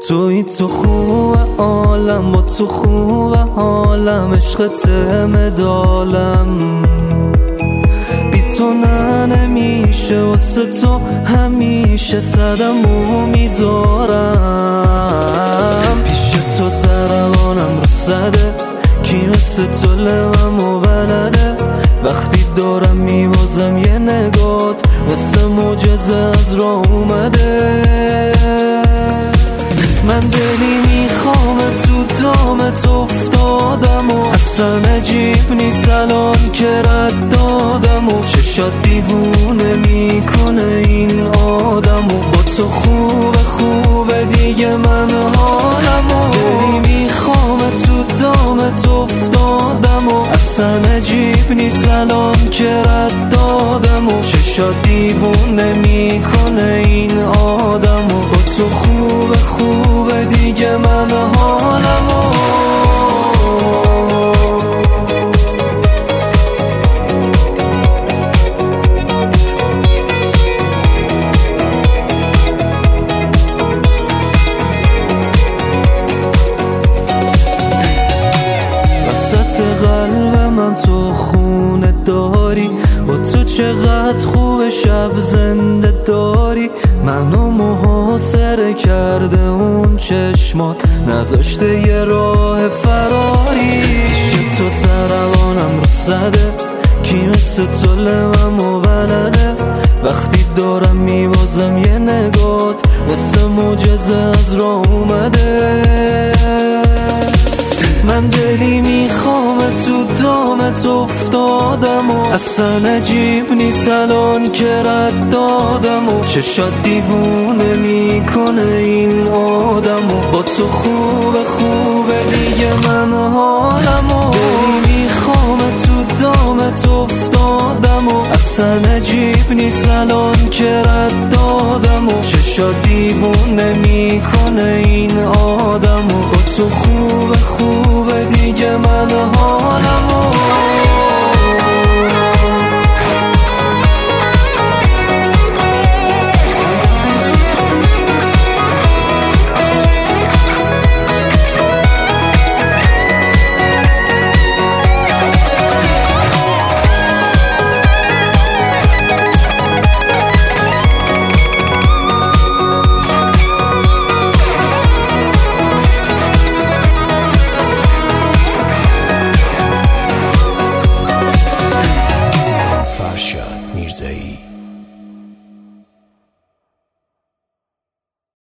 توی تو خوب عالم، با تو خوب حالم، عشقت مدالم. بی تو نمیشه، واسه تو همیشه صدمو میذارم. پیش تو ضربانم رو صده، کی مثل تو لبمو بلده. وقتی دارم میوازم یه نگات، مثل معجزه از راه اومده. من دلی میخوام تو دامت افتادم و اصلا عجیب نیست الان که رد دادم و چشات دیوونه میکنه این آدم و با تو خوبه دیگه من حالم و دلی میخوام تو دامت افتادم و اصلا عجیب نیست الان که رد دادم و چشات دیوونه میکنه این آدم و با تو خوبه دیگه من حالم و وسط قلب من تو خونه داری و تو چقدر خوب شب زنده داری. منو محاصره کرده اون چشمات، نذاشته یه راه فراری. پیش تو ضربانم رو صده، کی مثل تو لبمو بلده. وقتی دارم میوازم یه نگات، مثل معجزه از راه اومده. من دلی میخوام تو دامت افتادم و اصلا عجیب نیست الان که رد دادم و چشات دیوونه میکنه این آدم و با تو خوبه دیگه من حالم و دلی میخوام تو دامت افتادم و اصلا عجیب نیست الان که رد دادم و چشات دیوونه میکنه این آدم و با تو خوبه دیگه من حالم